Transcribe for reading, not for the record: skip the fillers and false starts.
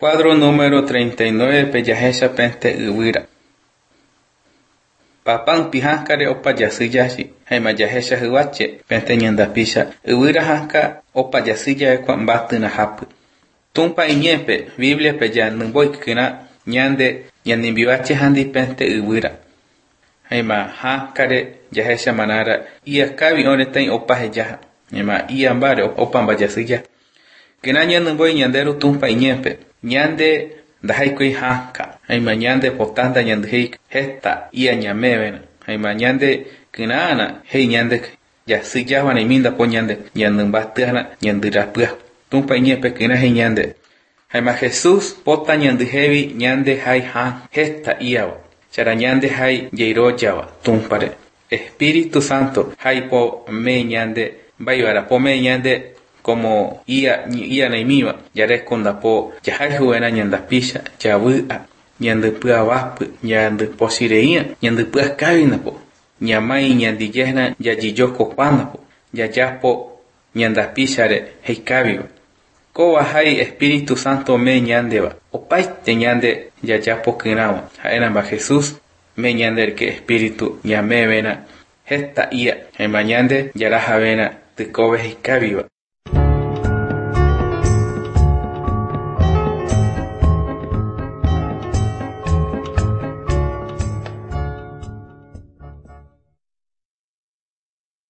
Cuadro número 39 Peyahesha Pente Uwira. Papan pihankare opa yasiyashi, haima yahesha huache, pente ñandapisha, Uwira hanka opa yasiya ekwa mbatu na hapu. Tumpa iñepe, Biblia pe ya numboikina, ñande, ñandimbiwache handi pente Uwira. Haima hankare yahesha manara, iya kabi onetain opa heyaha, haima iya mbare opa mbayasiya. Kina ñandemboi ñanderu tumpa iñepe, ñande dahaikoi hanka, haima ñande potanda ñandehik hesta iya ñamevena, haima ñande kinana hei ñande yasiyawana iminda po ñande ñandembatuana ñandirapua, tumpa iñepe kina hei ñande. Haima Jesús pota ñandehevi ñande hai han hesta iyawa, chara ñande hai yeiroyawa tumpare. Espíritu Santo hai po me ñande, baibara po me ñande como ia naimiwa, yare konda po yahai juena ñandapisha, yawua, ñandepua wapu, ñandeposireia, ñandepua kabina po, ñamai ñandiyehna yayiyoko panda po, yayapo ñandapishare heikabiwa. Kowa hai Espíritu Santo me ñandeva, opaite ñande yayapo kinawa, haenamba Jesús me ñander que Espíritu ñamevena, hesta ia, haima ñande yarajavena tekobe heikabiwa.